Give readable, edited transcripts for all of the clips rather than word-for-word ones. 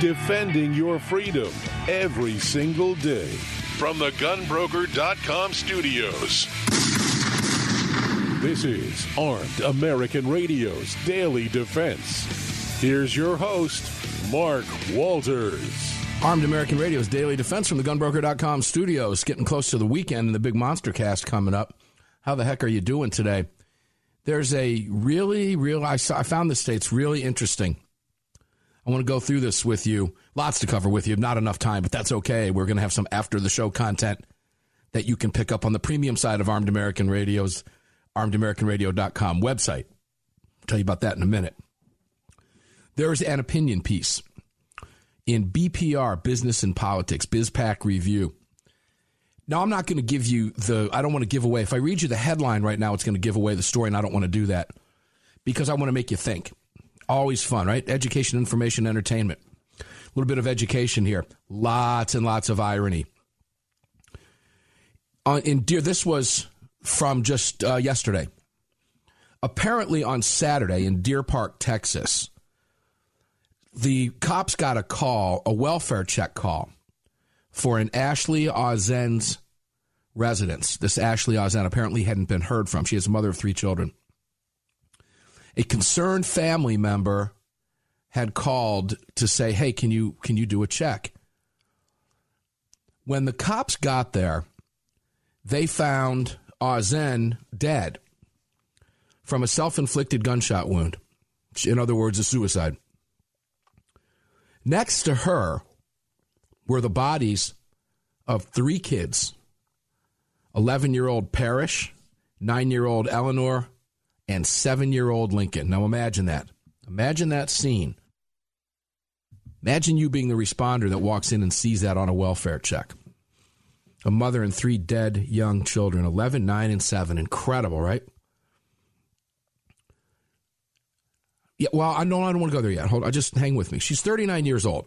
defending your freedom every single day. From the GunBroker.com studios, this is Armed American Radio's Daily Defense. Here's your host, Mark Walters. Armed American Radio's Daily Defense from the GunBroker.com studios. Getting close to the weekend and the big Monster Cast coming up. How the heck are you doing today? There's a I found this today. It's really interesting. I want to go through this with you. Lots to cover with you. Not enough time, but that's okay. We're going to have some after-the-show content that you can pick up on the premium side of Armed American Radio's ArmedAmericanRadio.com website. I'll tell you about that in a minute. There's an opinion piece in BPR, Business and Politics, BizPac Review. Now, I'm not going to give you I don't want to give away. If I read you the headline right now, it's going to give away the story, and I don't want to do that because I want to make you think. Always fun, right? Education, information, entertainment. A little bit of education here. Lots and lots of irony. This was from just yesterday. Apparently on Saturday in Deer Park, Texas, the cops got a welfare check call for an Ashley Auzen's residence. This Ashley Auzen apparently hadn't been heard from. She is a mother of 3 children. A concerned family member had called to say, hey, can you do a check? When the cops got there, they found Auzen dead from a self-inflicted gunshot wound. In other words, a suicide. Next to her were the bodies of 3 kids, 11-year-old Parrish, 9-year-old Eleanor, and 7-year-old Lincoln. Now imagine that. Imagine that scene. Imagine you being the responder that walks in and sees that on a welfare check. A mother and 3 dead young children, 11, 9, and 7. Incredible, right? Yeah, well, I don't want to go there yet. Hold on, just hang with me. She's 39 years old.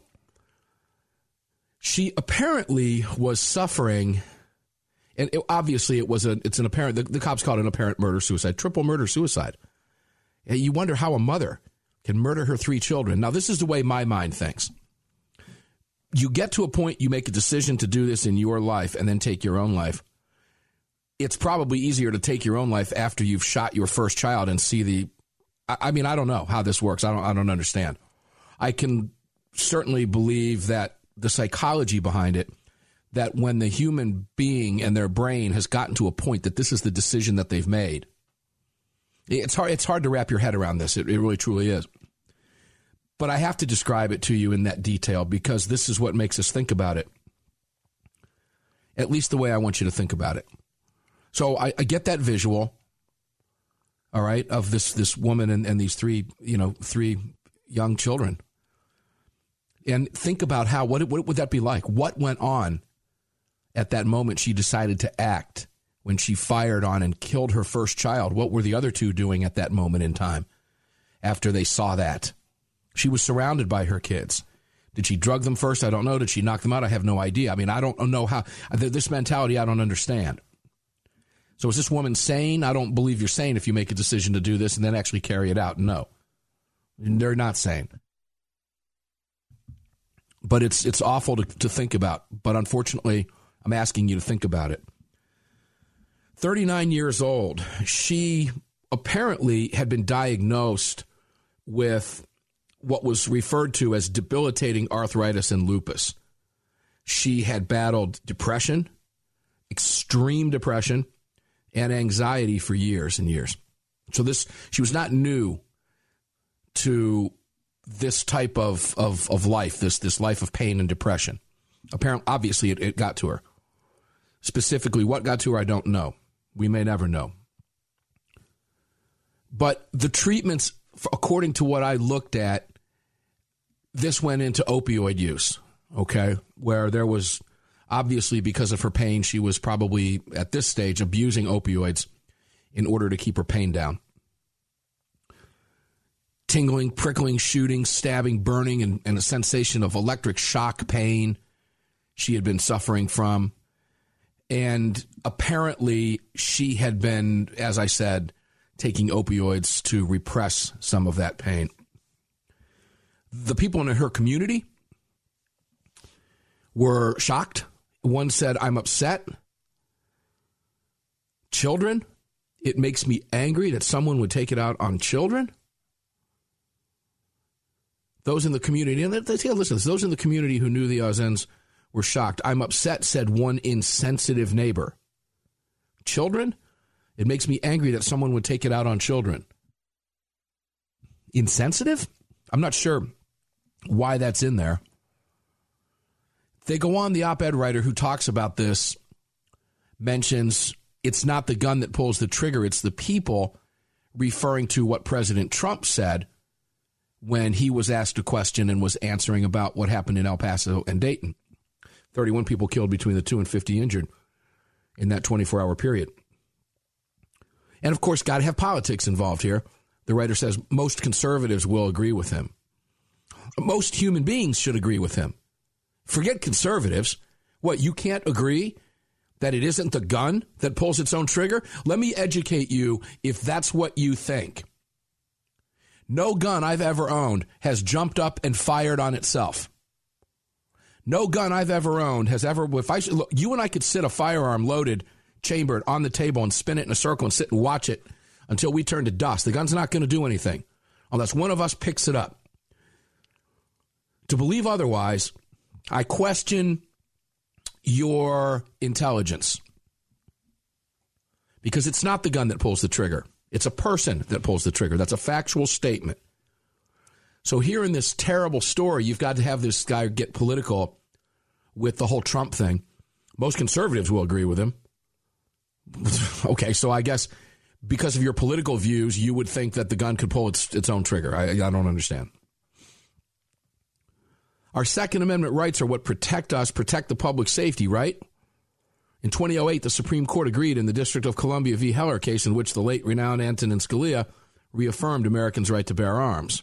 She apparently was suffering, and obviously it's an apparent, the cops call it an apparent murder-suicide, triple murder-suicide. You wonder how a mother can murder her 3 children. Now, this is the way my mind thinks. You get to a point, you make a decision to do this in your life and then take your own life. It's probably easier to take your own life after you've shot your first child and see I don't know how this works. I don't understand. I can certainly believe that the psychology behind it, that when the human being and their brain has gotten to a point that this is the decision that they've made, it's hard to wrap your head around this. It really, truly is. But I have to describe it to you in that detail because this is what makes us think about it, at least the way I want you to think about it. So I get that visual, all right, of this woman and these 3 young children. And think about what would that be like? What went on at that moment she decided to act when she fired on and killed her first child? What were the other 2 doing at that moment in time after they saw that? She was surrounded by her kids. Did she drug them first? I don't know. Did she knock them out? I have no idea. I mean, I don't know how. This mentality I don't understand. So is this woman sane? I don't believe you're sane if you make a decision to do this and then actually carry it out. No. They're not sane. But it's awful to think about. But unfortunately, I'm asking you to think about it. 39 years old. She apparently had been diagnosed with what was referred to as debilitating arthritis and lupus. She had battled depression, extreme depression, and anxiety for years and years. So she was not new to this type of life, this life of pain and depression. Apparently, obviously, it got to her. Specifically, what got to her, I don't know. We may never know. But the treatments, according to what I looked at, this went into opioid use, okay, where there was, obviously, because of her pain, she was probably, at this stage, abusing opioids in order to keep her pain down. Tingling, prickling, shooting, stabbing, burning, and a sensation of electric shock pain she had been suffering from. And apparently she had been, as I said, taking opioids to repress some of that pain. The people in her community were shocked. One said, I'm upset. Children, it makes me angry that someone would take it out on children. Those in the community, and listen, those in the community who knew the Ozens were shocked. I'm upset, said one insensitive neighbor. Children, it makes me angry that someone would take it out on children. Insensitive? I'm not sure why that's in there. They go on, the op-ed writer who talks about this mentions it's not the gun that pulls the trigger, it's the people, referring to what President Trump said when he was asked a question and was answering about what happened in El Paso and Dayton. 31 people killed between the two and 50 injured in that 24-hour period. And, of course, got to have politics involved here. The writer says most conservatives will agree with him. Most human beings should agree with him. Forget conservatives. What, you can't agree that it isn't the gun that pulls its own trigger? Let me educate you if that's what you think. No gun I've ever owned has jumped up and fired on itself. No gun I've ever owned has ever, look, you and I could sit a firearm loaded, chambered on the table and spin it in a circle and sit and watch it until we turn to dust. The gun's not going to do anything unless one of us picks it up. To believe otherwise, I question your intelligence, because it's not the gun that pulls the trigger. It's a person that pulls the trigger. That's a factual statement. So here in this terrible story, you've got to have this guy get political with the whole Trump thing. Most conservatives will agree with him. Okay, so I guess because of your political views, you would think that the gun could pull its own trigger. I don't understand. Our Second Amendment rights are what protect us, protect the public safety, right? In 2008, the Supreme Court agreed in the District of Columbia v. Heller case in which the late renowned Antonin Scalia reaffirmed Americans' right to bear arms.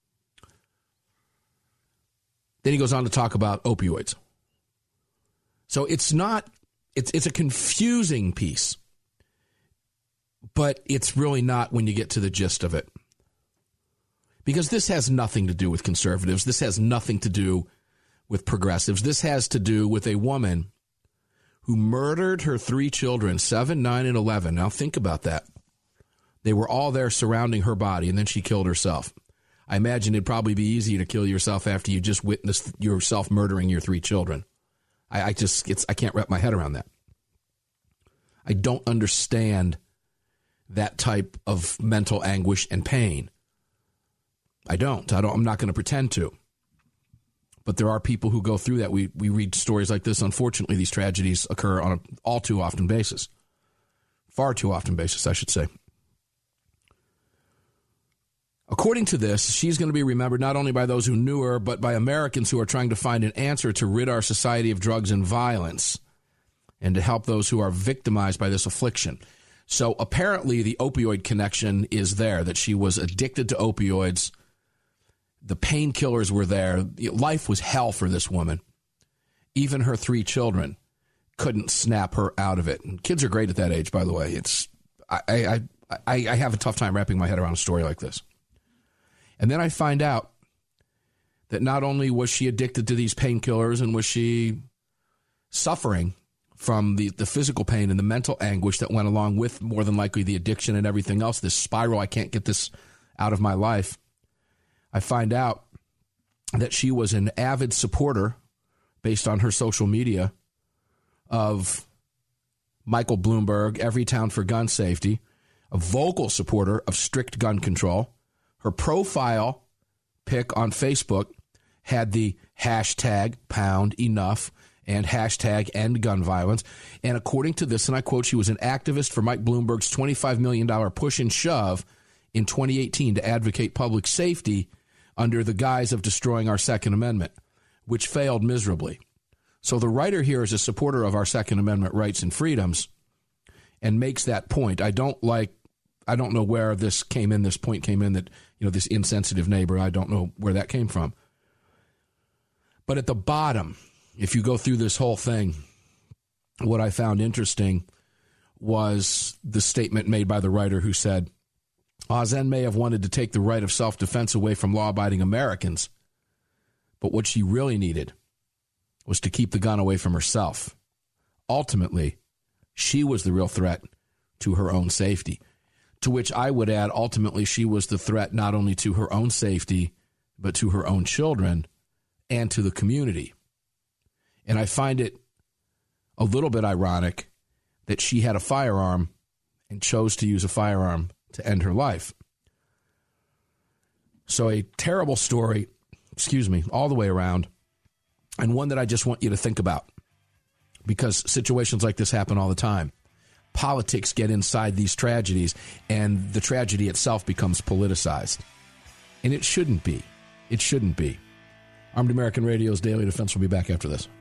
Then he goes on to talk about opioids. So it's a confusing piece, but it's really not when you get to the gist of it. Because this has nothing to do with conservatives. This has nothing to do with progressives. This has to do with a woman who murdered her 3 children, 7, 9, and 11. Now think about that. They were all there surrounding her body, and then she killed herself. I imagine it'd probably be easy to kill yourself after you just witnessed yourself murdering your 3 children. I can't wrap my head around that. I don't understand that type of mental anguish and pain. I'm not going to pretend to. But there are people who go through that. We read stories like this. Unfortunately, these tragedies occur on an all too often basis. Far too often basis, I should say. According to this, she's going to be remembered not only by those who knew her, but by Americans who are trying to find an answer to rid our society of drugs and violence and to help those who are victimized by this affliction. So apparently the opioid connection is there, that she was addicted to opioids. The painkillers were there. Life was hell for this woman. Even her 3 children couldn't snap her out of it. And kids are great at that age, by the way. I have a tough time wrapping my head around a story like this. And then I find out that not only was she addicted to these painkillers and was she suffering from the physical pain and the mental anguish that went along with more than likely the addiction and everything else, this spiral, I can't get this out of my life. I find out that she was an avid supporter, based on her social media, of Michael Bloomberg, Everytown for Gun Safety, a vocal supporter of strict gun control. Her profile pic on Facebook had the hashtag pound enough and hashtag end gun violence. And according to this, and I quote, she was an activist for Mike Bloomberg's $25 million push and shove in 2018 to advocate public safety under the guise of destroying our Second Amendment, which failed miserably. So the writer here is a supporter of our Second Amendment rights and freedoms and makes that point. I don't know where this point came in that, this insensitive neighbor, I don't know where that came from. But at the bottom, if you go through this whole thing, what I found interesting was the statement made by the writer who said, Ozen may have wanted to take the right of self-defense away from law-abiding Americans, but what she really needed was to keep the gun away from herself. Ultimately, she was the real threat to her own safety, to which I would add, ultimately, she was the threat not only to her own safety, but to her own children and to the community. And I find it a little bit ironic that she had a firearm and chose to use a firearm to end her life. So a terrible story, all the way around, and one that I just want you to think about, because situations like this happen all the time. Politics get inside these tragedies, and the tragedy itself becomes politicized. And it shouldn't be. It shouldn't be. Armed American Radio's Daily Defense will be back after this.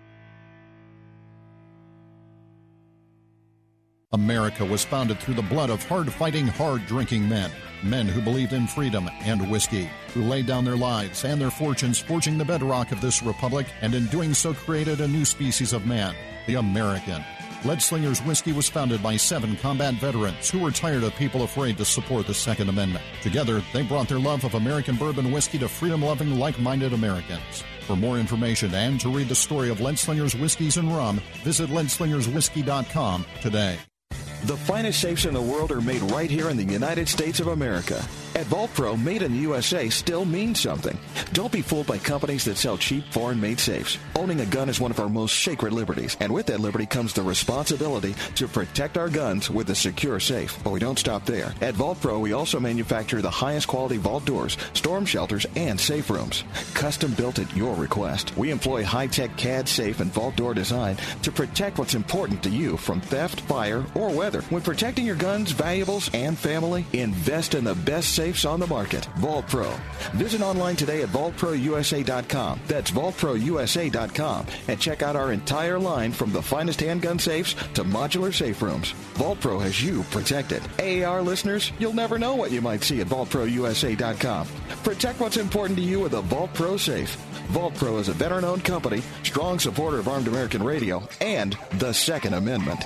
America was founded through the blood of hard-fighting, hard-drinking men. Men who believed in freedom and whiskey, who laid down their lives and their fortunes forging the bedrock of this republic, and in doing so created a new species of man, the American. Leadslinger's Whiskey was founded by 7 combat veterans who were tired of people afraid to support the Second Amendment. Together, they brought their love of American bourbon whiskey to freedom-loving, like-minded Americans. For more information and to read the story of Leadslinger's Whiskeys and Rum, visit leadslingerswhiskey.com today. The finest safes in the world are made right here in the United States of America. At Vault Pro, made in the USA still means something. Don't be fooled by companies that sell cheap, foreign-made safes. Owning a gun is one of our most sacred liberties, and with that liberty comes the responsibility to protect our guns with a secure safe. But we don't stop there. At Vault Pro, we also manufacture the highest quality vault doors, storm shelters, and safe rooms. Custom built at your request. We employ high-tech CAD safe and vault door design to protect what's important to you from theft, fire, or weather. When protecting your guns, valuables, and family, invest in the best safes on the market. Vault Pro. Visit online today at vaultprousa.com. That's vaultprousa.com, and check out our entire line from the finest handgun safes to modular safe rooms. Vault Pro has you protected. AAR listeners, you'll never know what you might see at vaultprousa.com. Protect what's important to you with a Vault Pro safe. Vault Pro is a veteran-owned company, strong supporter of Armed American Radio and the Second Amendment.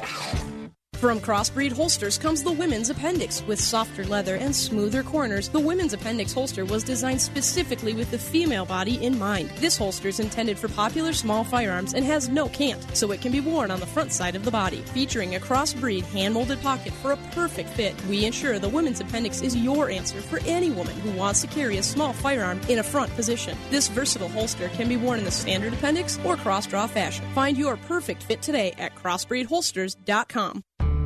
From Crossbreed Holsters comes the Women's Appendix. With softer leather and smoother corners, the Women's Appendix holster was designed specifically with the female body in mind. This holster is intended for popular small firearms and has no cant, so it can be worn on the front side of the body. Featuring a Crossbreed hand-molded pocket for a perfect fit, we ensure the Women's Appendix is your answer for any woman who wants to carry a small firearm in a front position. This versatile holster can be worn in the standard appendix or cross-draw fashion. Find your perfect fit today at crossbreedholsters.com.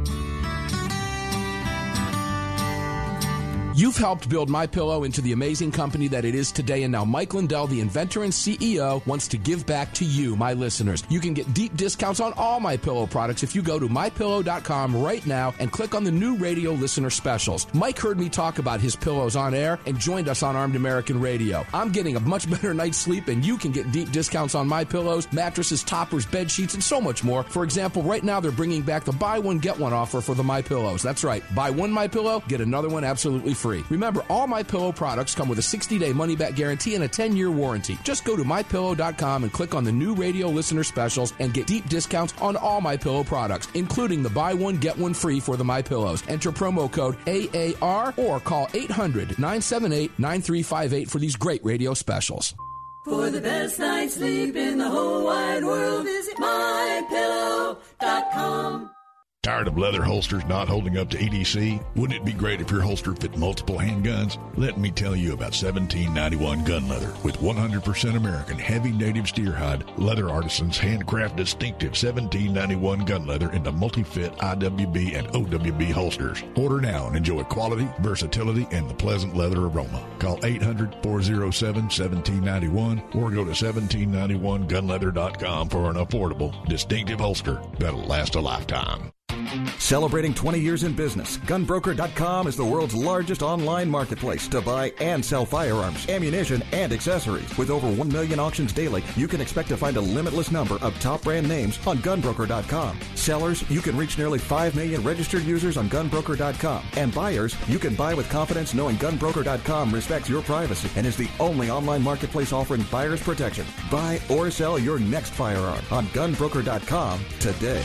You've helped build MyPillow into the amazing company that it is today, and now Mike Lindell, the inventor and CEO, wants to give back to you, my listeners. You can get deep discounts on all MyPillow products if you go to MyPillow.com right now and click on the new radio listener specials. Mike heard me talk about his pillows on air and joined us on Armed American Radio. I'm getting a much better night's sleep, and you can get deep discounts on MyPillows, mattresses, toppers, bed sheets, and so much more. For example, right now they're bringing back the buy one, get one offer for the MyPillows. That's right. Buy one MyPillow, get another one absolutely free. Remember, all MyPillow products come with a 60-day money-back guarantee and a 10-year warranty. Just go to MyPillow.com and click on the new radio listener specials and get deep discounts on all MyPillow products, including the buy one, get one free for the MyPillows. Enter promo code AAR or call 800-978-9358 for these great radio specials. For the best night's sleep in the whole wide world, visit MyPillow.com. Tired of leather holsters not holding up to EDC? Wouldn't it be great if your holster fit multiple handguns? Let me tell you about 1791 Gun Leather. With 100% American heavy native steer hide, leather artisans handcraft distinctive 1791 Gun Leather into multi-fit IWB and OWB holsters. Order now and enjoy quality, versatility, and the pleasant leather aroma. Call 800-407-1791 or go to 1791gunleather.com for an affordable, distinctive holster that'll last a lifetime. Celebrating 20 years in business, GunBroker.com is the world's largest online marketplace to buy and sell firearms, ammunition, and accessories. With over 1 million auctions daily, you can expect to find a limitless number of top brand names on GunBroker.com. Sellers, you can reach nearly 5 million registered users on GunBroker.com. And buyers, you can buy with confidence knowing GunBroker.com respects your privacy and is the only online marketplace offering buyers protection. Buy or sell your next firearm on GunBroker.com today.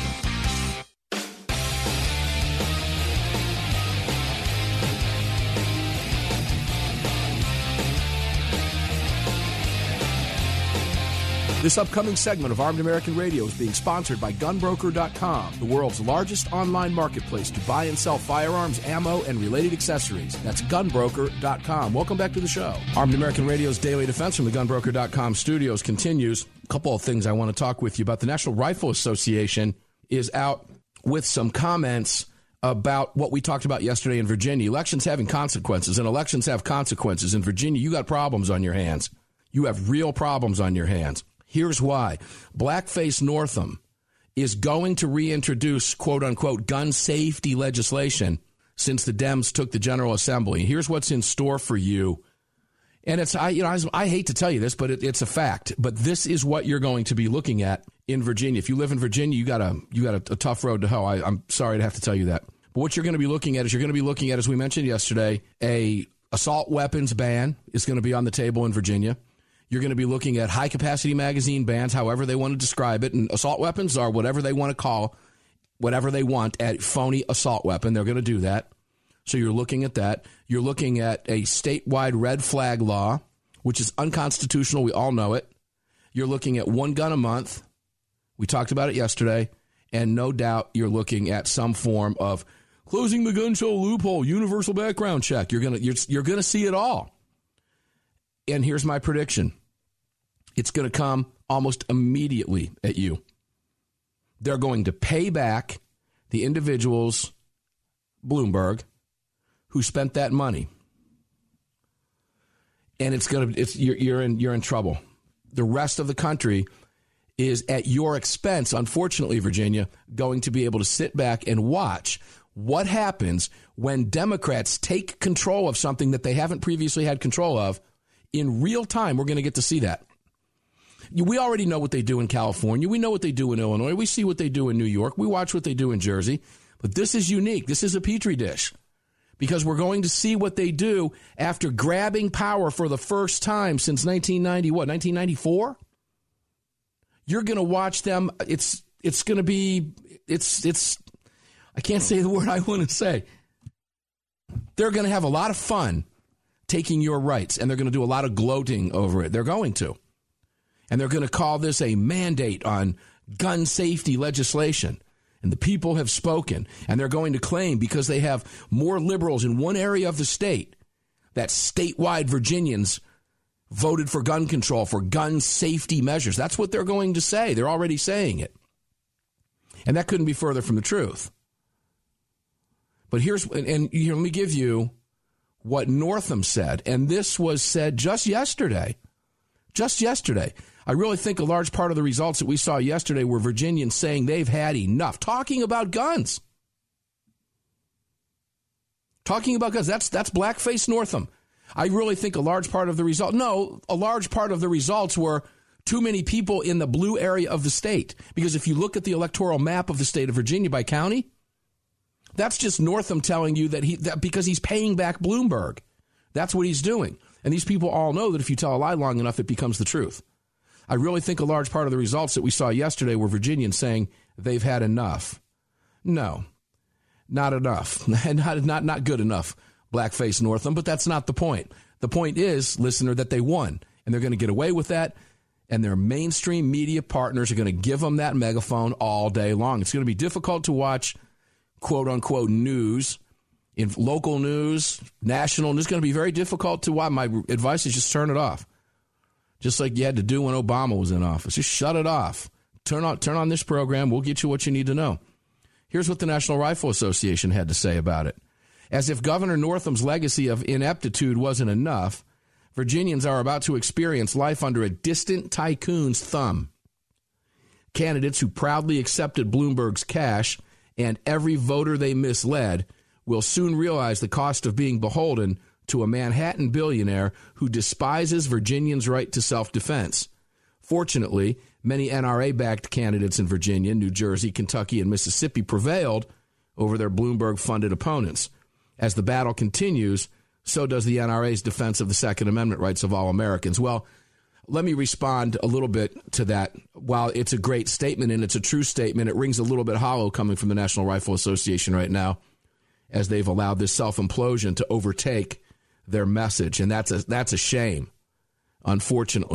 This upcoming segment of Armed American Radio is being sponsored by GunBroker.com, the world's largest online marketplace to buy and sell firearms, ammo, and related accessories. That's GunBroker.com. Welcome back to the show. Armed American Radio's Daily Defense from the GunBroker.com studios continues. A couple of things I want to talk with you about. The National Rifle Association is out with some comments about what we talked about yesterday in Virginia. Elections having consequences, and elections have consequences. In Virginia, you got problems on your hands. You have real problems on your hands. Here's why. Blackface Northam is going to reintroduce, quote-unquote, gun safety legislation since the Dems took the General Assembly. Here's what's in store for you. And I hate to tell you this, but it's a fact. But this is what you're going to be looking at in Virginia. If you live in Virginia, you got a tough road to hoe. I'm sorry to have to tell you that. But what you're going to be looking at is, as we mentioned yesterday, a assault weapons ban is going to be on the table in Virginia. You're going to be looking at high-capacity magazine bans, however they want to describe it. And assault weapons are whatever they want to call, whatever they want, a phony assault weapon. They're going to do that. So you're looking at that. You're looking at a statewide red flag law, which is unconstitutional. We all know it. You're looking at one gun a month. We talked about it yesterday. And no doubt you're looking at some form of closing the gun show loophole, universal background check. You're gonna see it all. And here's my prediction. It's going to come almost immediately at you. They're going to pay back the individuals, Bloomberg, who spent that money. And you're in trouble. The rest of the country is at your expense, unfortunately, Virginia, going to be able to sit back and watch what happens when Democrats take control of something that they haven't previously had control of. In real time, we're going to get to see that. We already know what they do in California. We know what they do in Illinois. We see what they do in New York. We watch what they do in Jersey. But this is unique. This is a petri dish. Because we're going to see what they do after grabbing power for the first time since 1994? You're going to watch them. It's going to be, I can't say the word I want to say. They're going to have a lot of fun taking your rights, and they're going to do a lot of gloating over it. They're going to. And they're going to call this a mandate on gun safety legislation. And the people have spoken, and they're going to claim because they have more liberals in one area of the state that statewide Virginians voted for gun control, for gun safety measures. That's what they're going to say. They're already saying it. And that couldn't be further from the truth. But let me give you what Northam said, and this was said just yesterday. Just yesterday. I really think a large part of the results that we saw yesterday were Virginians saying they've had enough. Talking about guns. Talking about guns. That's Blackface Northam. I really think a large part of the results were too many people in the blue area of the state. Because if you look at the electoral map of the state of Virginia by county, that's just Northam telling you that because he's paying back Bloomberg. That's what he's doing. And these people all know that if you tell a lie long enough, it becomes the truth. I really think a large part of the results that we saw yesterday were Virginians saying they've had enough. No, not enough. Not good enough, Blackface Northam, but that's not the point. The point is, listener, that they won, and they're going to get away with that, and their mainstream media partners are going to give them that megaphone all day long. It's going to be difficult to watch quote-unquote news, in local news, national news. It's going to be very difficult to watch. My advice is just turn it off. Just like you had to do when Obama was in office. Just shut it off. Turn on this program. We'll get you what you need to know. Here's what the National Rifle Association had to say about it. As if Governor Northam's legacy of ineptitude wasn't enough, Virginians are about to experience life under a distant tycoon's thumb. Candidates who proudly accepted Bloomberg's cash and every voter they misled will soon realize the cost of being beholden to a Manhattan billionaire who despises Virginians' right to self-defense. Fortunately, many NRA-backed candidates in Virginia, New Jersey, Kentucky, and Mississippi prevailed over their Bloomberg-funded opponents. As the battle continues, so does the NRA's defense of the Second Amendment rights of all Americans. Well, let me respond a little bit to that. While it's a great statement and it's a true statement, it rings a little bit hollow coming from the National Rifle Association right now as they've allowed this self-implosion to overtake their message. And that's a shame, unfortunately.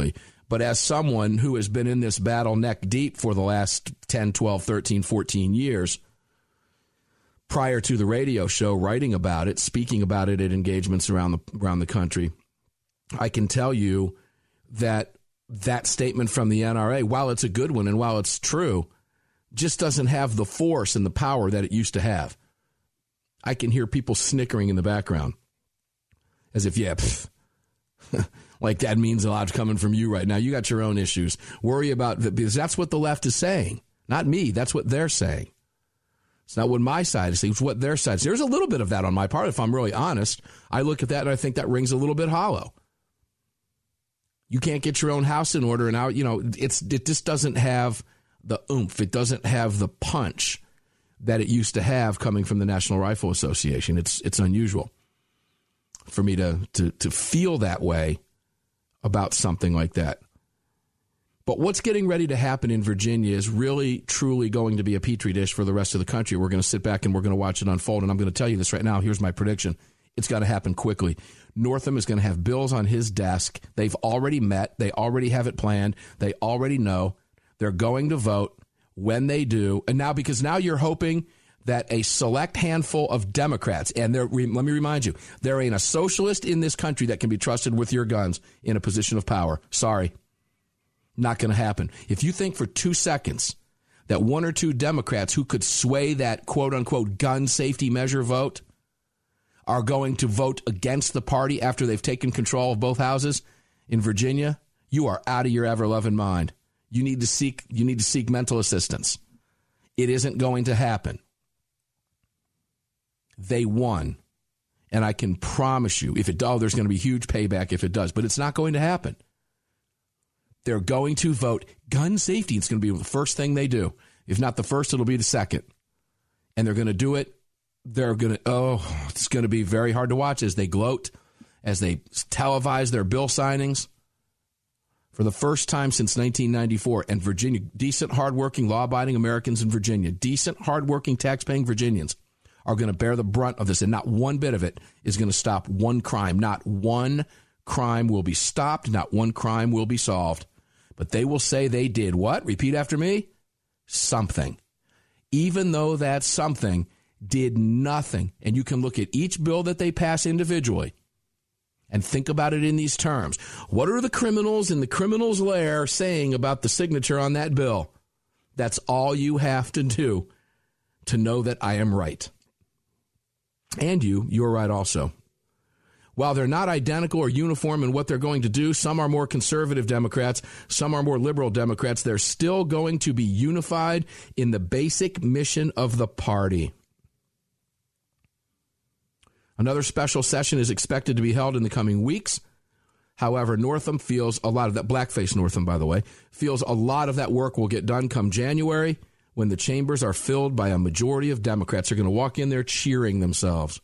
But as someone who has been in this battle neck deep for the last 10, 12, 13, 14 years, prior to the radio show, writing about it, speaking about it at engagements around the country, I can tell you that statement from the NRA, while it's a good one and while it's true, just doesn't have the force and the power that it used to have. I can hear people snickering in the background as if, like that means a lot coming from you right now. You got your own issues. Worry about that, because that's what the left is saying. Not me. That's what they're saying. It's not what my side is saying. It's what their side is. There's a little bit of that on my part, if I'm really honest. I look at that and I think that rings a little bit hollow. You can't get your own house in order, and now, it just doesn't have the oomph. It doesn't have the punch that it used to have coming from the National Rifle Association. It's unusual for me to feel that way about something like that. But what's getting ready to happen in Virginia is really, truly going to be a petri dish for the rest of the country. We're going to sit back and we're going to watch it unfold. And I'm going to tell you this right now. Here's my prediction. It's got to happen quickly. Northam is going to have bills on his desk. They've already met. They already have it planned. They already know. They're going to vote. When they do, and because now you're hoping that a select handful of Democrats, and let me remind you, there ain't a socialist in this country that can be trusted with your guns in a position of power. Sorry. Not going to happen. If you think for 2 seconds that one or two Democrats who could sway that quote-unquote gun safety measure vote are going to vote against the party after they've taken control of both houses in Virginia, you are out of your ever-loving mind. You need to seek mental assistance. It isn't going to happen. They won. And I can promise you, if it does, there's going to be huge payback if it does. But it's not going to happen. They're going to vote gun safety. It's going to be the first thing they do. If not the first, it'll be the second. And they're going to do it. It's going to be very hard to watch as they gloat, as they televise their bill signings. For the first time since 1994, and Virginia, decent, hardworking, law-abiding Americans in Virginia, decent, hardworking, tax-paying Virginians are going to bear the brunt of this, and not one bit of it is going to stop one crime. Not one crime will be stopped. Not one crime will be solved. But they will say they did what? Repeat after me. Something. Even though that something did nothing. And you can look at each bill that they pass individually and think about it in these terms. What are the criminals in the criminal's lair saying about the signature on that bill? That's all you have to do to know that I am right. And you're right also. While they're not identical or uniform in what they're going to do, some are more conservative Democrats, some are more liberal Democrats, they're still going to be unified in the basic mission of the party. Another special session is expected to be held in the coming weeks. However, Northam feels a lot of that, blackface Northam, by the way, feels a lot of that work will get done come January when the chambers are filled by a majority of Democrats. They're going to walk in there cheering themselves.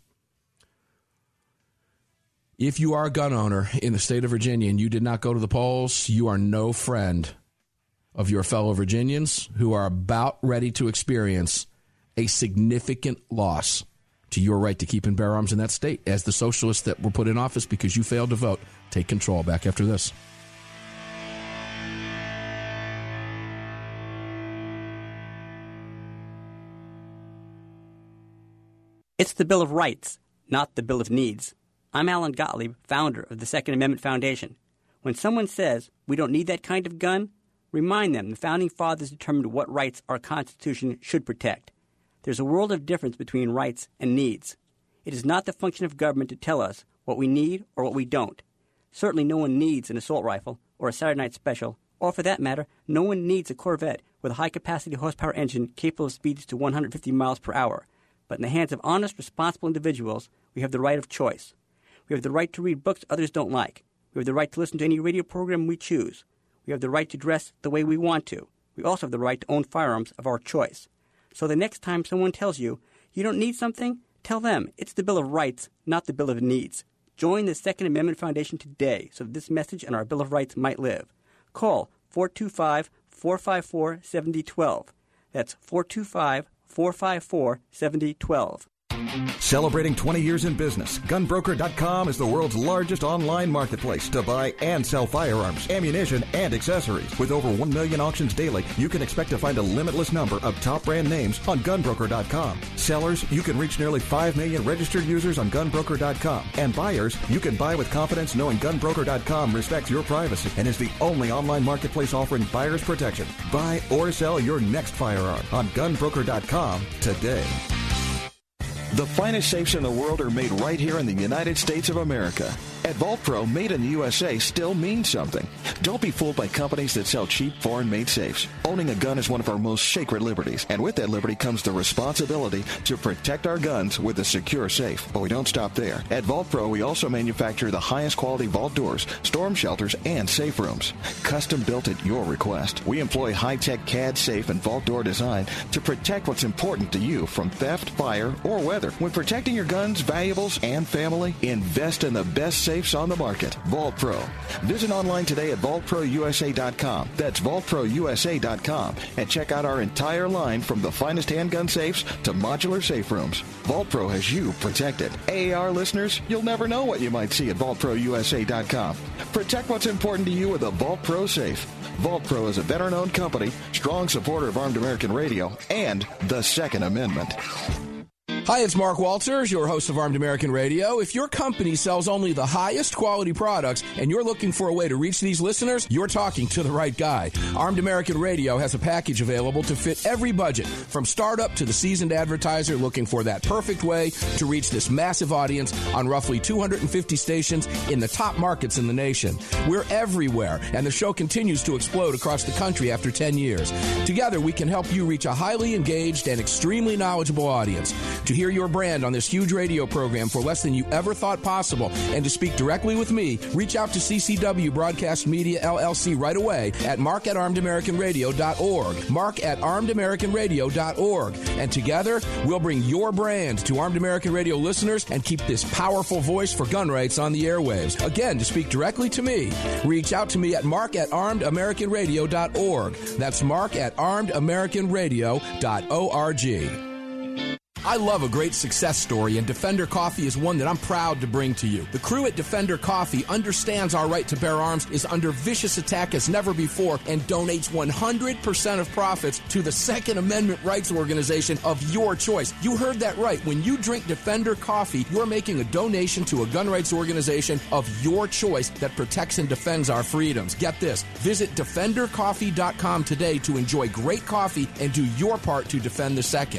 If you are a gun owner in the state of Virginia and you did not go to the polls, you are no friend of your fellow Virginians who are about ready to experience a significant loss to your right to keep and bear arms in that state as the socialists that were put in office because you failed to vote take control. Back after this. It's the Bill of Rights, not the Bill of Needs. I'm Alan Gottlieb, founder of the Second Amendment Foundation. When someone says we don't need that kind of gun, remind them the Founding Fathers determined what rights our Constitution should protect. There's a world of difference between rights and needs. It is not the function of government to tell us what we need or what we don't. Certainly no one needs an assault rifle or a Saturday Night Special, or for that matter, no one needs a Corvette with a high-capacity horsepower engine capable of speeds to 150 miles per hour. But in the hands of honest, responsible individuals, we have the right of choice. We have the right to read books others don't like. We have the right to listen to any radio program we choose. We have the right to dress the way we want to. We also have the right to own firearms of our choice. So the next time someone tells you you don't need something, tell them it's the Bill of Rights, not the Bill of Needs. Join the Second Amendment Foundation today so that this message and our Bill of Rights might live. Call 425-454-7012. That's 425-454-7012. Celebrating 20 years in business, GunBroker.com is the world's largest online marketplace to buy and sell firearms, ammunition, and accessories. With over 1 million auctions daily, you can expect to find a limitless number of top brand names on GunBroker.com. Sellers, you can reach nearly 5 million registered users on GunBroker.com. And buyers, you can buy with confidence knowing GunBroker.com respects your privacy and is the only online marketplace offering buyers protection. Buy or sell your next firearm on GunBroker.com today. The finest safes in the world are made right here in the United States of America. At Vault Pro, made in the USA still means something. Don't be fooled by companies that sell cheap foreign-made safes. Owning a gun is one of our most sacred liberties, and with that liberty comes the responsibility to protect our guns with a secure safe. But we don't stop there. At Vault Pro, we also manufacture the highest quality vault doors, storm shelters, and safe rooms. Custom built at your request. We employ high-tech CAD safe and vault door design to protect what's important to you from theft, fire, or weather. When protecting your guns, valuables, and family, invest in the best safes on the market. Vault Pro. Visit online today at vaultprousa.com. That's vaultprousa.com, and check out our entire line from the finest handgun safes to modular safe rooms. Vault Pro has you protected. AAR listeners, you'll never know what you might see at vaultprousa.com. Protect what's important to you with a Vault Pro safe. Vault Pro is a veteran-owned company, strong supporter of Armed American Radio and the Second Amendment. Hi, it's Mark Walters, your host of Armed American Radio. If your company sells only the highest quality products and you're looking for a way to reach these listeners, you're talking to the right guy. Armed American Radio has a package available to fit every budget, from startup to the seasoned advertiser looking for that perfect way to reach this massive audience on roughly 250 stations in the top markets in the nation. We're everywhere, and the show continues to explode across the country after 10 years. Together, we can help you reach a highly engaged and extremely knowledgeable audience. To hear your brand on this huge radio program for less than you ever thought possible and to speak directly with me, reach out to CCW Broadcast Media LLC right away at mark@armedamericanradio.org. mark@armedamericanradio.org. And together, we'll bring your brand to Armed American Radio listeners and keep this powerful voice for gun rights on the airwaves. Again, to speak directly to me, reach out to me at mark@armedamericanradio.org. That's mark@armedamericanradio.org. I love a great success story, and Defender Coffee is one that I'm proud to bring to you. The crew at Defender Coffee understands our right to bear arms is under vicious attack as never before and donates 100% of profits to the Second Amendment rights organization of your choice. You heard that right. When you drink Defender Coffee, you're making a donation to a gun rights organization of your choice that protects and defends our freedoms. Get this. Visit DefenderCoffee.com today to enjoy great coffee and do your part to defend the Second.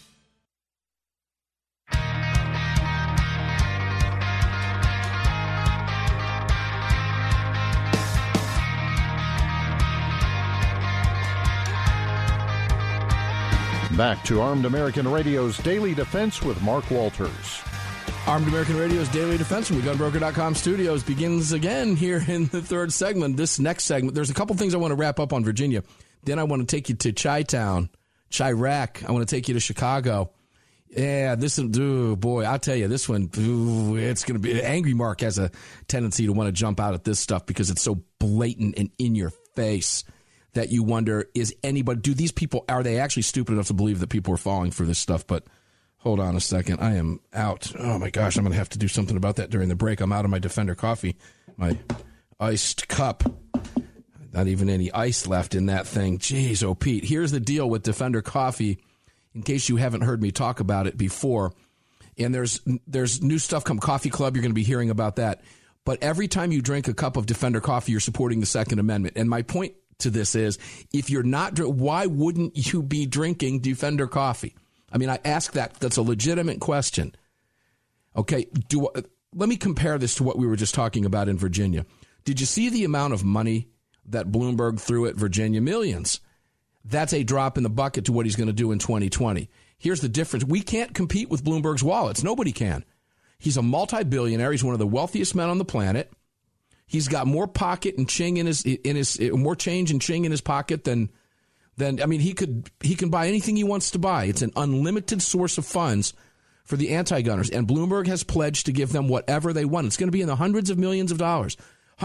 Back to Armed American Radio's Daily Defense with Mark Walters. Armed American Radio's Daily Defense from the GunBroker.com studios begins again here in the third segment. This next segment, there's a couple things I want to wrap up on Virginia. Then I want to take you to Chi-Town, Chirac. I want to take you to Chicago. Yeah, this one, boy, I'll tell you, this one, it's going to be, Angry Mark has a tendency to want to jump out at this stuff because it's so blatant and in your face that you wonder, do these people, are they actually stupid enough to believe that people are falling for this stuff? But hold on a second. I am out. Oh, my gosh. I'm going to have to do something about that during the break. I'm out of my Defender Coffee, my iced cup. Not even any ice left in that thing. Jeez, oh, Pete. Here's the deal with Defender Coffee, in case you haven't heard me talk about it before. And there's new stuff come Coffee Club. You're going to be hearing about that. But every time you drink a cup of Defender Coffee, you're supporting the Second Amendment. And my point to this is, if you're not, why wouldn't you be drinking Defender Coffee? I mean, I ask that. That's a legitimate question. Okay, let me compare this to what we were just talking about in Virginia. Did you see the amount of money that Bloomberg threw at Virginia? Millions. That's a drop in the bucket to what he's going to do in 2020. Here's the difference. We can't compete with Bloomberg's wallets. Nobody can. He's a multi-billionaire. He's one of the wealthiest men on the planet. He's got more pocket and ching in his more change and ching in his pocket than I mean, he can buy anything he wants to buy. It's an unlimited source of funds for the anti-gunners, and Bloomberg has pledged to give them whatever they want. It's going to be in the hundreds of millions of dollars.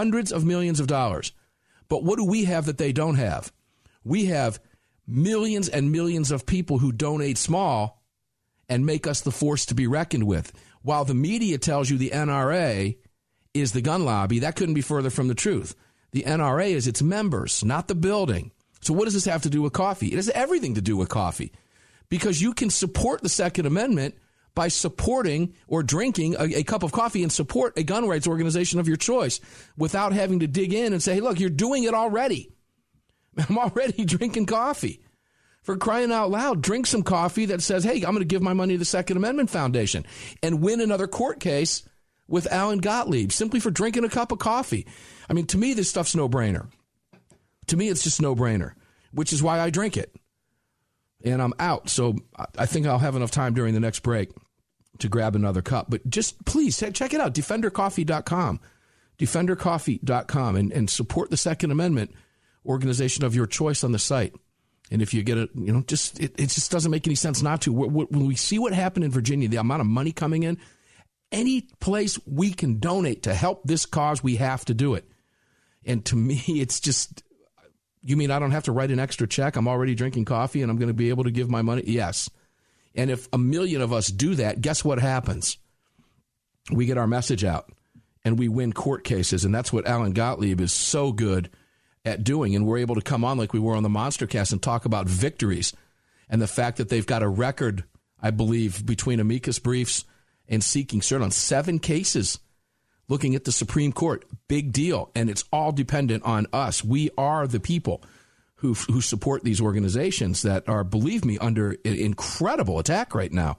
But what do we have that they don't have? We have millions and millions of people who donate small and make us the force to be reckoned with. While the media tells you the NRA is the gun lobby, that couldn't be further from the truth. The NRA is its members, not the building. So what does this have to do with coffee? It has everything to do with coffee, because you can support the Second Amendment by supporting or drinking a cup of coffee and support a gun rights organization of your choice without having to dig in and say, hey, look, you're doing it already. I'm already drinking coffee. For crying out loud, drink some coffee that says, hey, I'm going to give my money to the Second Amendment Foundation and win another court case with Alan Gottlieb simply for drinking a cup of coffee. I mean, to me, this stuff's no-brainer. To me, it's just no-brainer, which is why I drink it. And I'm out. So I think I'll have enough time during the next break to grab another cup. But just please check it out, defendercoffee.com, defendercoffee.com, and support the Second Amendment organization of your choice on the site. And if you get it, it just doesn't make any sense not to. When we see what happened in Virginia, the amount of money coming in, any place we can donate to help this cause, we have to do it. And to me, it's just, you mean I don't have to write an extra check? I'm already drinking coffee and I'm going to be able to give my money? Yes. And if 1 million of us do that, guess what happens? We get our message out and we win court cases. And that's what Alan Gottlieb is so good at doing. And we're able to come on like we were on the Monstercast and talk about victories and the fact that they've got a record, I believe, between amicus briefs and seeking cert on 7 cases looking at the Supreme Court. Big deal. And it's all dependent on us. We are the people who support these organizations that are, believe me, under incredible attack right now.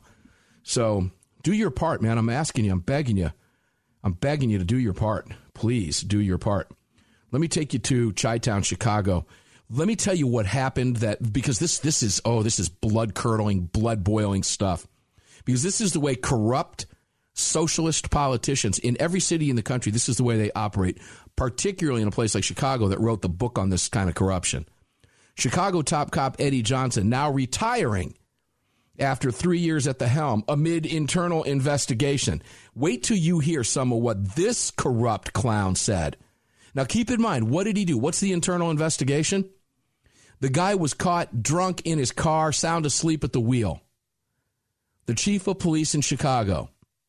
So do your part, man. I'm asking you. I'm begging you. I'm begging you to do your part. Please do your part. Let me take you to Chi-Town, Chicago. Let me tell you what happened, because this is blood-curdling, blood-boiling stuff. Because this is the way corrupt socialist politicians in every city in the country, this is the way they operate, particularly in a place like Chicago that wrote the book on this kind of corruption. Chicago top cop Eddie Johnson now retiring after 3 years at the helm amid internal investigation. Wait till you hear some of what this corrupt clown said. Now, keep in mind, what did he do? What's the internal investigation? The guy was caught drunk in his car, sound asleep at the wheel. The chief of police in Chicago.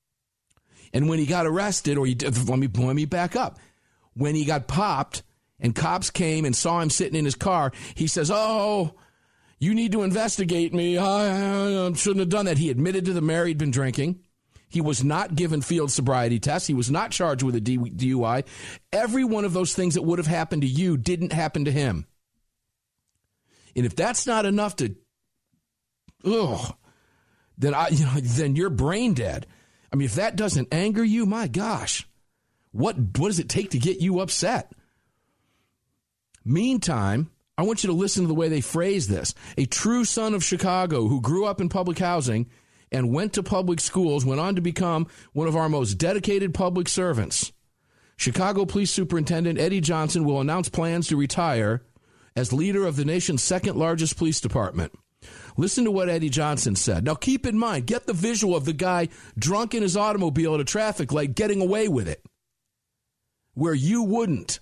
And when he got arrested, let me back up. When he got popped and cops came and saw him sitting in his car, he says, oh, you need to investigate me. I shouldn't have done that. He admitted to the mayor he'd been drinking. He was not given field sobriety tests. He was not charged with a DUI. Every one of those things that would have happened to you didn't happen to him. And if that's not enough to, then you're brain dead. I mean, if that doesn't anger you, my gosh, what does it take to get you upset? Meantime, I want you to listen to the way they phrase this. A true son of Chicago who grew up in public housing and went to public schools, went on to become one of our most dedicated public servants. Chicago Police Superintendent Eddie Johnson will announce plans to retire as leader of the nation's second largest police department. Listen to what Eddie Johnson said. Now, keep in mind, get the visual of the guy drunk in his automobile at a traffic light getting away with it, where you wouldn't.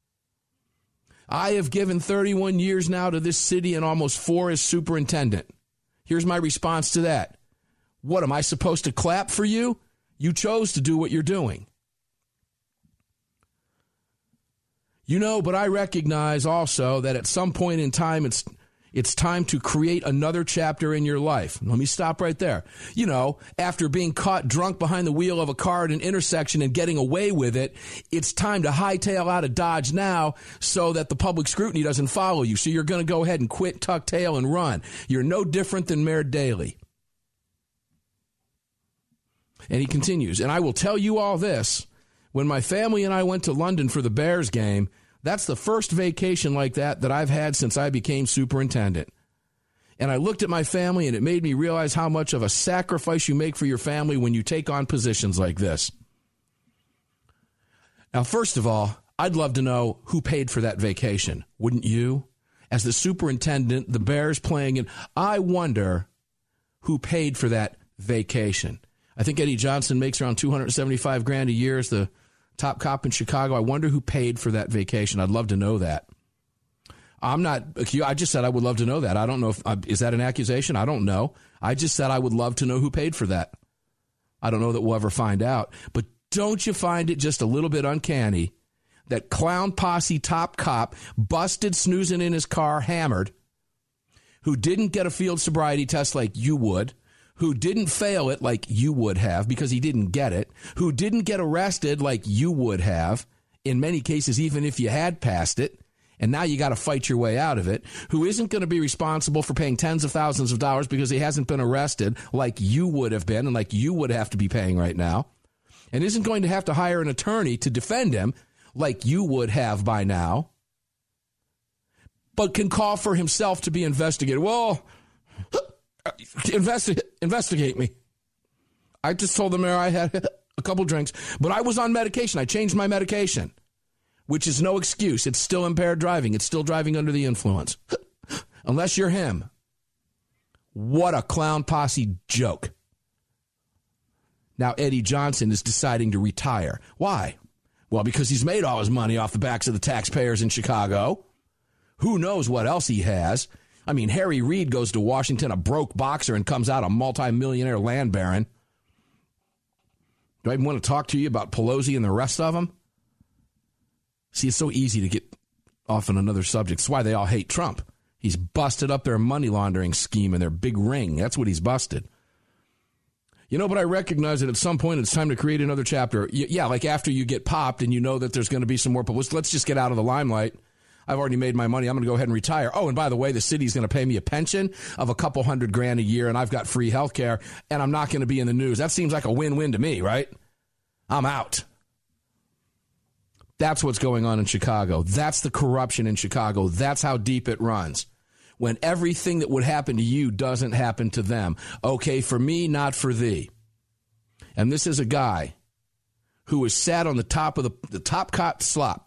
I have given 31 years now to this city and almost 4 as superintendent. Here's my response to that. What, am I supposed to clap for you? You chose to do what you're doing. But I recognize also that at some point in time, it's time to create another chapter in your life. Let me stop right there. After being caught drunk behind the wheel of a car at an intersection and getting away with it, it's time to hightail out of Dodge now so that the public scrutiny doesn't follow you. So you're going to go ahead and quit, tuck tail, and run. You're no different than Mayor Daley. And he continues, and I will tell you all this. When my family and I went to London for the Bears game, that's the first vacation like that I've had since I became superintendent. And I looked at my family, and it made me realize how much of a sacrifice you make for your family when you take on positions like this. Now, first of all, I'd love to know who paid for that vacation. Wouldn't you? As the superintendent, the Bears playing, and I wonder who paid for that vacation. I think Eddie Johnson makes around $275,000 a year as the top cop in Chicago. I wonder who paid for that vacation. I'd love to know that. I'm not accused. I just said I would love to know that. I don't know if is that an accusation? I don't know. I just said I would love to know who paid for that. I don't know that we'll ever find out. But don't you find it just a little bit uncanny that clown posse top cop busted snoozing in his car hammered, who didn't get a field sobriety test like you would, who didn't fail it like you would have because he didn't get it, who didn't get arrested like you would have, in many cases even if you had passed it, and now you got to fight your way out of it, who isn't going to be responsible for paying tens of thousands of dollars because he hasn't been arrested like you would have been and like you would have to be paying right now, and isn't going to have to hire an attorney to defend him like you would have by now, but can call for himself to be investigated. Well, investigate me. I just told the mayor I had a couple drinks, but I was on medication. I changed my medication, which is no excuse. It's still impaired driving. It's still driving under the influence. Unless you're him. What a clown posse joke. Now Eddie Johnson is deciding to retire. Why? Well, because he's made all his money off the backs of the taxpayers in Chicago. Who knows what else he has? I mean, Harry Reid goes to Washington, a broke boxer, and comes out a multimillionaire land baron. Do I even want to talk to you about Pelosi and the rest of them? See, it's so easy to get off on another subject. It's why they all hate Trump. He's busted up their money laundering scheme and their big ring. That's what he's busted. You know, but I recognize that at some point it's time to create another chapter. Yeah, like after you get popped and you know that there's going to be some more publicity. Let's just get out of the limelight. I've already made my money. I'm going to go ahead and retire. Oh, and by the way, the city's going to pay me a pension of a couple $100,000 a year, and I've got free health care, and I'm not going to be in the news. That seems like a win-win to me, right? I'm out. That's what's going on in Chicago. That's the corruption in Chicago. That's how deep it runs. When everything that would happen to you doesn't happen to them. Okay, for me, not for thee. And this is a guy who was sat on the top of the top cop slot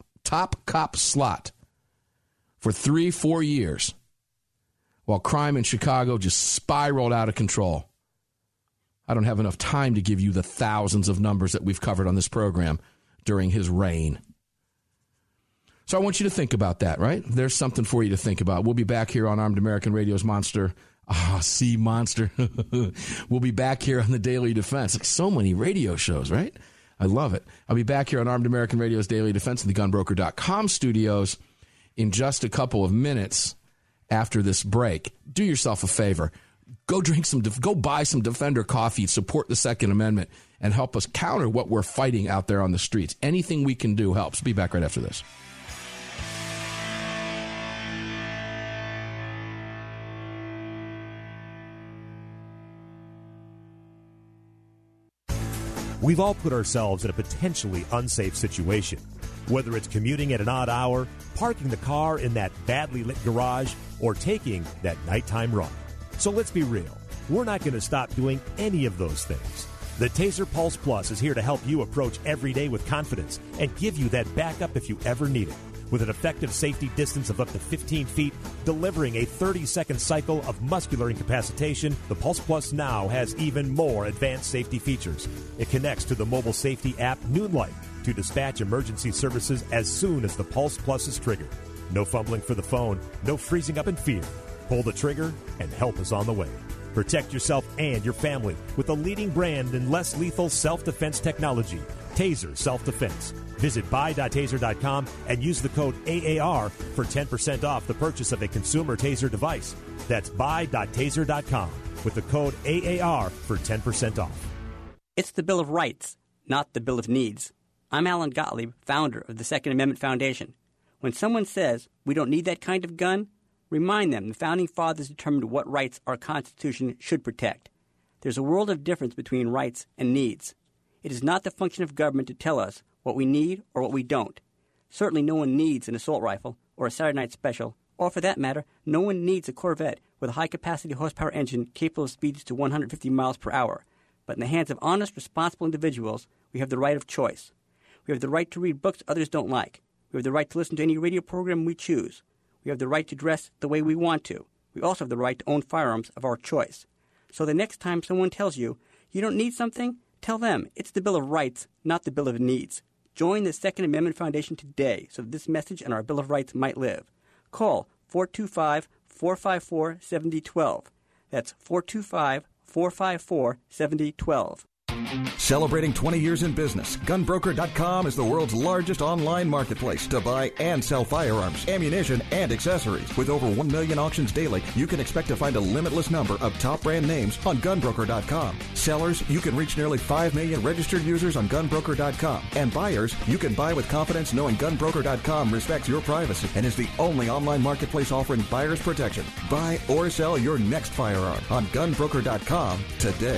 for 3-4 years while crime in Chicago just spiraled out of control. I don't have enough time to give you the thousands of numbers that we've covered on this program during his reign. So I want you to think about that, right? There's something for you to think about. We'll be back here on Armed American Radio's Monster. Monster. We'll be back here on the Daily Defense. Like so many radio shows, right? I love it. I'll be back here on Armed American Radio's Daily Defense in the gunbroker.com studios in just a couple of minutes after this break. Do yourself a favor. Go buy some Defender coffee, support the Second Amendment, and help us counter what we're fighting out there on the streets. Anything we can do helps. Be back right after this. We've all put ourselves in a potentially unsafe situation. Whether it's commuting at an odd hour, parking the car in that badly lit garage, or taking that nighttime run. So let's be real. We're not going to stop doing any of those things. The Taser Pulse Plus is here to help you approach every day with confidence and give you that backup if you ever need it. With an effective safety distance of up to 15 feet, delivering a 30-second cycle of muscular incapacitation, the Pulse Plus now has even more advanced safety features. It connects to the mobile safety app Noonlight to dispatch emergency services as soon as the Pulse Plus is triggered. No fumbling for the phone, no freezing up in fear. Pull the trigger and help is on the way. Protect yourself and your family with the leading brand in less lethal self-defense technology, Taser Self-Defense. Visit buy.taser.com and use the code AAR for 10% off the purchase of a consumer Taser device. That's buy.taser.com with the code AAR for 10% off. It's the Bill of Rights, not the Bill of Needs. I'm Alan Gottlieb, founder of the Second Amendment Foundation. When someone says we don't need that kind of gun, remind them the Founding Fathers determined what rights our Constitution should protect. There's a world of difference between rights and needs. It is not the function of government to tell us what we need or what we don't. Certainly no one needs an assault rifle or a Saturday night special, or for that matter, no one needs a Corvette with a high-capacity horsepower engine capable of speeds to 150 miles per hour. But in the hands of honest, responsible individuals, we have the right of choice. We have the right to read books others don't like. We have the right to listen to any radio program we choose. We have the right to dress the way we want to. We also have the right to own firearms of our choice. So the next time someone tells you, you don't need something, tell them it's the Bill of Rights, not the Bill of Needs. Join the Second Amendment Foundation today so that this message and our Bill of Rights might live. Call 425-454-7012. That's 425-454-7012. Celebrating 20 years in business, GunBroker.com is the world's largest online marketplace to buy and sell firearms, ammunition, and accessories. With over 1 million auctions daily, you can expect to find a limitless number of top brand names on GunBroker.com. Sellers, you can reach nearly 5 million registered users on GunBroker.com. And buyers, you can buy with confidence knowing GunBroker.com respects your privacy and is the only online marketplace offering buyers protection. Buy or sell your next firearm on GunBroker.com today.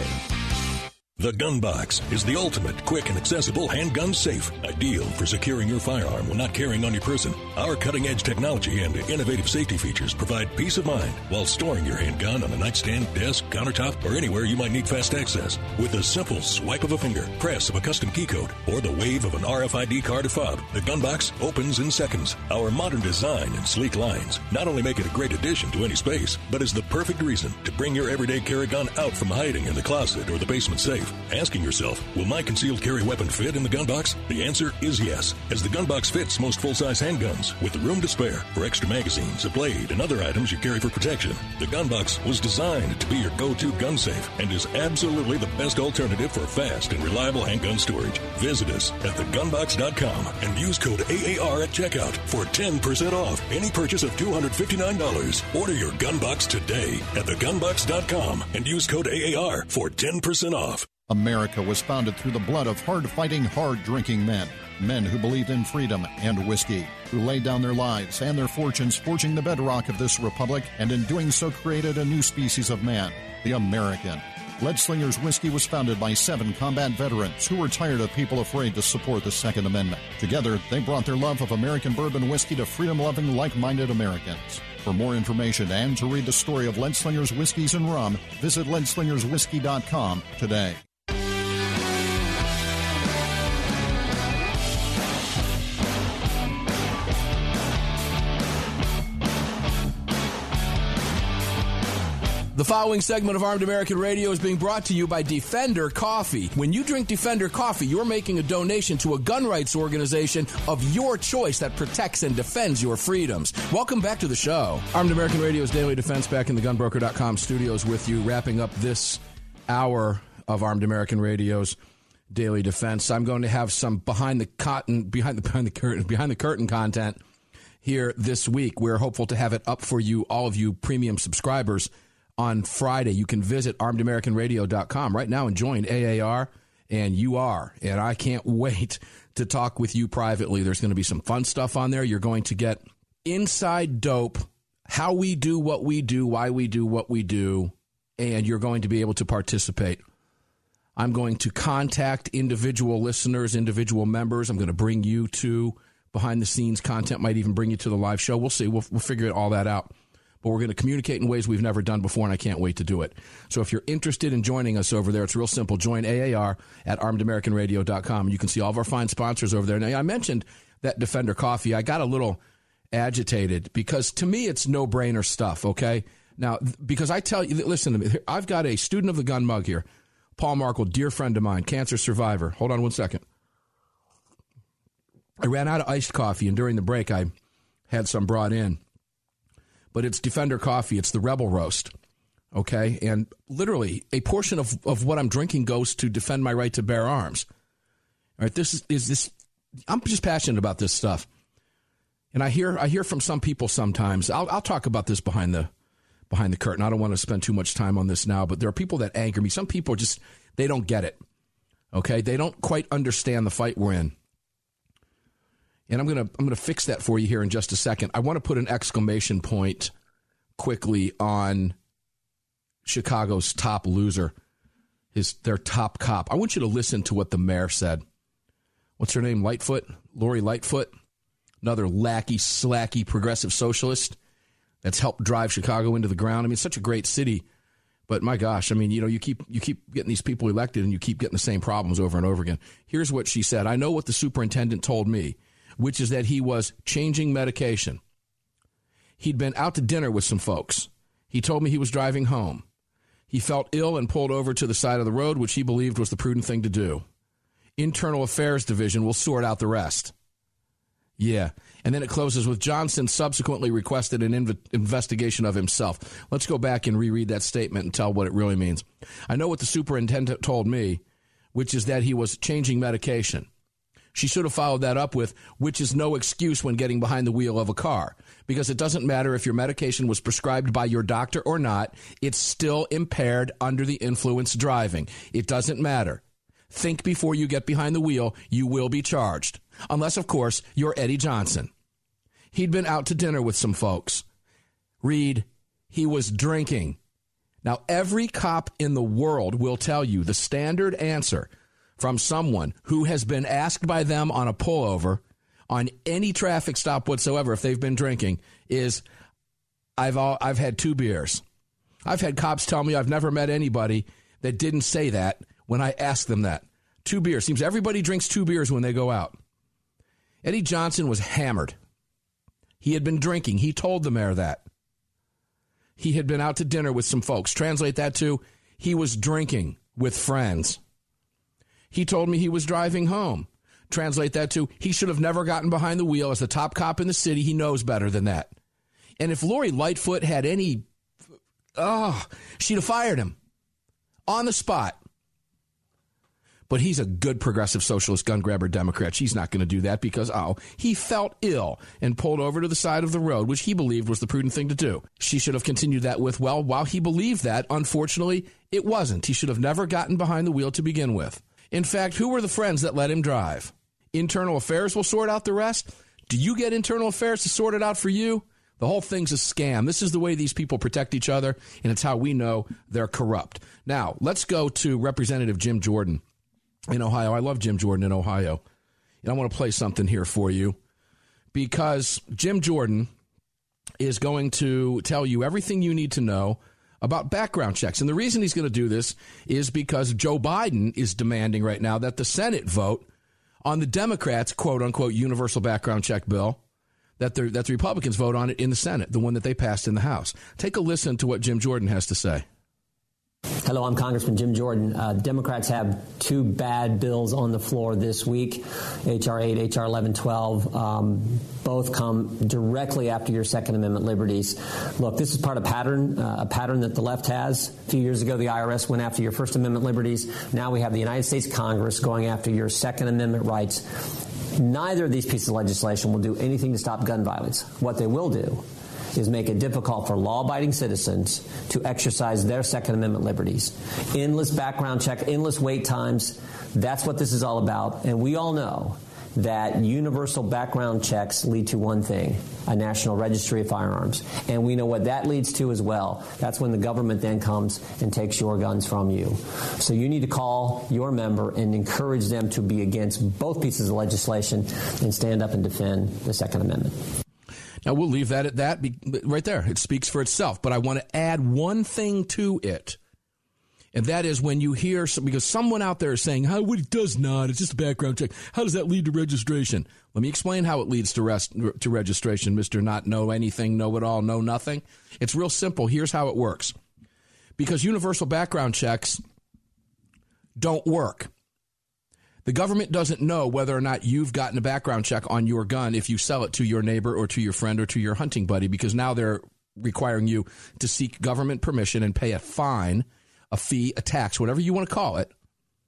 The Gun Box is the ultimate quick and accessible handgun safe, ideal for securing your firearm when not carrying on your person. Our cutting-edge technology and innovative safety features provide peace of mind while storing your handgun on a nightstand, desk, countertop, or anywhere you might need fast access. With a simple swipe of a finger, press of a custom key code, or the wave of an RFID card or fob, the Gun Box opens in seconds. Our modern design and sleek lines not only make it a great addition to any space, but is the perfect reason to bring your everyday carry gun out from hiding in the closet or the basement safe. Asking yourself, will my concealed carry weapon fit in the gun box? The answer is yes, as the gun box fits most full-size handguns with the room to spare for extra magazines, a blade, and other items you carry for protection. The gun box was designed to be your go-to gun safe and is absolutely the best alternative for fast and reliable handgun storage. Visit us at thegunbox.com and use code AAR at checkout for 10% off any purchase of $259. Order your gun box today at thegunbox.com and use code AAR for 10% off. America was founded through the blood of hard-fighting, hard-drinking men. Men who believed in freedom and whiskey, who laid down their lives and their fortunes forging the bedrock of this republic, and in doing so created a new species of man, the American. Leadslingers Whiskey was founded by 7 combat veterans who were tired of people afraid to support the Second Amendment. Together, they brought their love of American bourbon whiskey to freedom-loving, like-minded Americans. For more information and to read the story of Leadslingers Whiskeys and Rum, visit leadslingerswhiskey.com today. The following segment of Armed American Radio is being brought to you by Defender Coffee. When you drink Defender Coffee, you're making a donation to a gun rights organization of your choice that protects and defends your freedoms. Welcome back to the show. Armed American Radio's Daily Defense back in the GunBroker.com studios with you, wrapping up this hour of Armed American Radio's Daily Defense. I'm going to have some behind the curtain content here this week. We're hopeful to have it up for you, all of you premium subscribers, on Friday. You can visit armedamericanradio.com right now and join AAR and UR. And I can't wait to talk with you privately. There's going to be some fun stuff on there. You're going to get inside dope, how we do what we do, why we do what we do, and you're going to be able to participate. I'm going to contact individual listeners, individual members. I'm going to bring you to behind-the-scenes content, might even bring you to the live show. We'll see. We'll figure all that out. But we're going to communicate in ways we've never done before, and I can't wait to do it. So if you're interested in joining us over there, it's real simple. Join AAR at armedamericanradio.com. You can see all of our fine sponsors over there. Now, I mentioned that Defender Coffee. I got a little agitated because, to me, it's no-brainer stuff, okay? Now, because I tell you, listen to me. I've got a student of the gun mug here, Paul Markle, dear friend of mine, cancer survivor. Hold on one second. I ran out of iced coffee, and during the break, I had some brought in. But it's Defender Coffee. It's the Rebel Roast, okay? And literally, a portion of what I'm drinking goes to defend my right to bear arms. All right, this is I'm just passionate about this stuff. And I hear from some people sometimes. I'll talk about this behind the curtain. I don't want to spend too much time on this now, but there are people that anger me. Some people just, they don't get it, okay? They don't quite understand the fight we're in. And I'm gonna fix that for you here in just a second. I want to put an exclamation point quickly on Chicago's top loser, their top cop. I want you to listen to what the mayor said. What's her name? Lightfoot? Lori Lightfoot? Another lackey, slacky, progressive socialist that's helped drive Chicago into the ground. I mean, it's such a great city, but my gosh, I mean, you keep getting these people elected and you keep getting the same problems over and over again. Here's what she said. I know what the superintendent told me, which is that he was changing medication. He'd been out to dinner with some folks. He told me he was driving home. He felt ill and pulled over to the side of the road, which he believed was the prudent thing to do. Internal Affairs Division will sort out the rest. Yeah. And then it closes with Johnson subsequently requested an investigation of himself. Let's go back and reread that statement and tell what it really means. I know what the superintendent told me, which is that he was changing medication. She should have followed that up with, which is no excuse when getting behind the wheel of a car. Because it doesn't matter if your medication was prescribed by your doctor or not, it's still impaired under the influence driving. It doesn't matter. Think before you get behind the wheel, you will be charged. Unless, of course, you're Eddie Johnson. He'd been out to dinner with some folks. Read, he was drinking. Now, every cop in the world will tell you the standard answer from someone who has been asked by them on a pullover on any traffic stop whatsoever if they've been drinking is, I've had 2 beers. I've had cops tell me I've never met anybody that didn't say that when I asked them that. 2 beers. Seems everybody drinks 2 beers when they go out. Eddie Johnson was hammered. He had been drinking. He told the mayor that. He had been out to dinner with some folks. Translate that to, he was drinking with friends. He told me he was driving home. Translate that to, he should have never gotten behind the wheel. As the top cop in the city, he knows better than that. And if Lori Lightfoot had any, she'd have fired him on the spot. But he's a good progressive socialist gun grabber Democrat. She's not going to do that because, he felt ill and pulled over to the side of the road, which he believed was the prudent thing to do. She should have continued that with, while he believed that, unfortunately, it wasn't. He should have never gotten behind the wheel to begin with. In fact, who were the friends that let him drive? Internal Affairs will sort out the rest? Do you get Internal Affairs to sort it out for you? The whole thing's a scam. This is the way these people protect each other, and it's how we know they're corrupt. Now, let's go to Representative Jim Jordan in Ohio. I love Jim Jordan in Ohio. And I want to play something here for you because Jim Jordan is going to tell you everything you need to know about background checks. And the reason he's going to do this is because Joe Biden is demanding right now that the Senate vote on the Democrats' quote-unquote universal background check bill, that the Republicans vote on it in the Senate, the one that they passed in the House. Take a listen to what Jim Jordan has to say. Hello, I'm Congressman Jim Jordan. Democrats have 2 bad bills on the floor this week, H.R. 8, H.R. 1112. Both come directly after your Second Amendment liberties. Look, this is part of a pattern that the left has. A few years ago, the IRS went after your First Amendment liberties. Now we have the United States Congress going after your Second Amendment rights. Neither of these pieces of legislation will do anything to stop gun violence. What they will do is make it difficult for law-abiding citizens to exercise their Second Amendment liberties. Endless background check, endless wait times, that's what this is all about. And we all know that universal background checks lead to one thing, a national registry of firearms. And we know what that leads to as well. That's when the government then comes and takes your guns from you. So you need to call your member and encourage them to be against both pieces of legislation and stand up and defend the Second Amendment. Now, we'll leave that at that right there. It speaks for itself. But I want to add one thing to it. And that is when you hear, because someone out there is saying, well, it does not. It's just a background check. How does that lead to registration? Let me explain how it leads to registration, Mr. Not Know Anything, Know It All, Know Nothing. It's real simple. Here's how it works. Because universal background checks don't work. The government doesn't know whether or not you've gotten a background check on your gun if you sell it to your neighbor or to your friend or to your hunting buddy, because now they're requiring you to seek government permission and pay a fine, a fee, a tax, whatever you want to call it,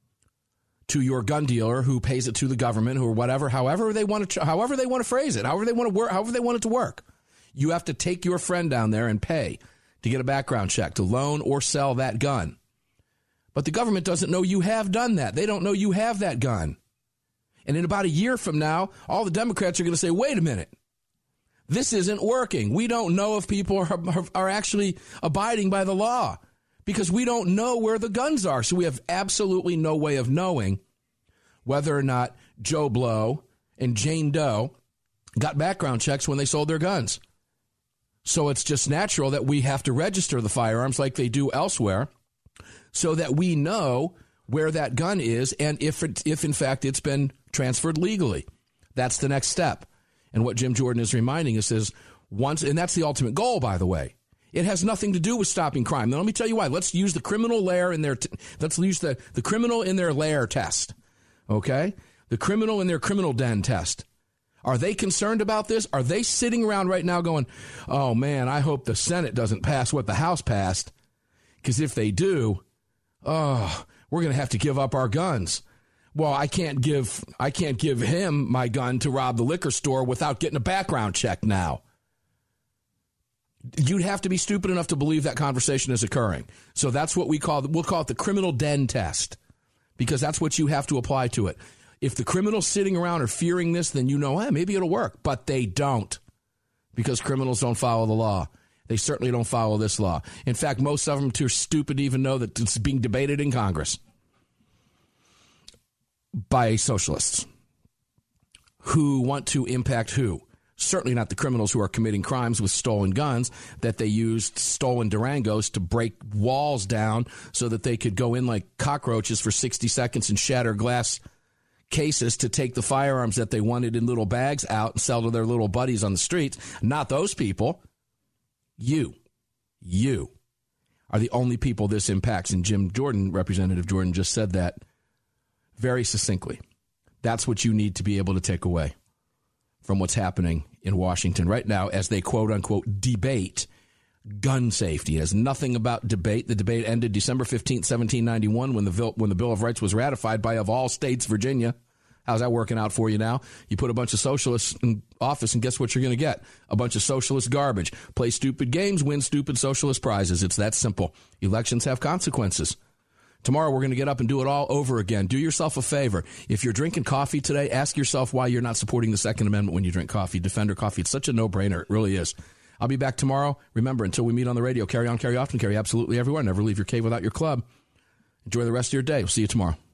to your gun dealer who pays it to the government or whatever, however they want to phrase it, however they want it to work. You have to take your friend down there and pay to get a background check, to loan or sell that gun. But the government doesn't know you have done that. They don't know you have that gun. And in about a year from now, all the Democrats are going to say, wait a minute, this isn't working. We don't know if people are actually abiding by the law because we don't know where the guns are. So we have absolutely no way of knowing whether or not Joe Blow and Jane Doe got background checks when they sold their guns. So it's just natural that we have to register the firearms like they do elsewhere, so that we know where that gun is and if in fact it's been transferred legally. That's the next step. And what Jim Jordan is reminding us is and that's the ultimate goal, by the way. It has nothing to do with stopping crime. Now, let me tell you why. Let's use the criminal lair in their let's use the criminal in their lair test. Okay? The criminal in their criminal den test. Are they concerned about this? Are they sitting around right now going, oh, man, I hope the Senate doesn't pass what the House passed? Because if they do, we're going to have to give up our guns. Well, I can't give him my gun to rob the liquor store without getting a background check now. You'd have to be stupid enough to believe that conversation is occurring. So that's what we'll call it the criminal den test, because that's what you have to apply to it. If the criminals sitting around are fearing this, then maybe it'll work. But they don't, because criminals don't follow the law. They certainly don't follow this law. In fact, most of them are too stupid to even know that it's being debated in Congress by socialists who want to impact who? Certainly not the criminals who are committing crimes with stolen guns, that they used stolen Durangos to break walls down so that they could go in like cockroaches for 60 seconds and shatter glass cases to take the firearms that they wanted in little bags out and sell to their little buddies on the streets. Not those people. You are the only people this impacts. And Jim Jordan, Representative Jordan, just said that very succinctly. That's what you need to be able to take away from what's happening in Washington right now as they, quote unquote, debate gun safety. It has nothing about debate. The debate ended December 15th, 1791, when the Bill of Rights was ratified by, of all states, Virginia. How's that working out for you now? You put a bunch of socialists in office, and guess what you're going to get? A bunch of socialist garbage. Play stupid games, win stupid socialist prizes. It's that simple. Elections have consequences. Tomorrow we're going to get up and do it all over again. Do yourself a favor. If you're drinking coffee today, ask yourself why you're not supporting the Second Amendment when you drink coffee. Defender coffee. It's such a no-brainer. It really is. I'll be back tomorrow. Remember, until we meet on the radio, carry on, carry often, carry absolutely everywhere. Never leave your cave without your club. Enjoy the rest of your day. We'll see you tomorrow.